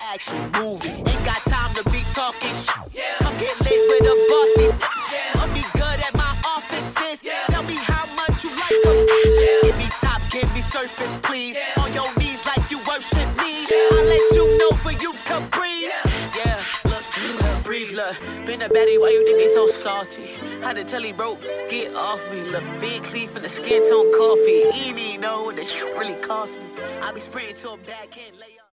action movie. Ain't got time to be talking shit. Come get lit with a bossy. I'll be good at my offices. Tell me how much you like them. Give me top, give me surface, please. On your knees like you worship me. I'll let you know when you can breathe. Look, breathe, look. Been a baddie, why you think they so salty? How to tell he broke, get off me, look. Van Cleef and the skin tone coffee. He didn't know what this shit really cost me. I be spraying to a bag, can't lay up.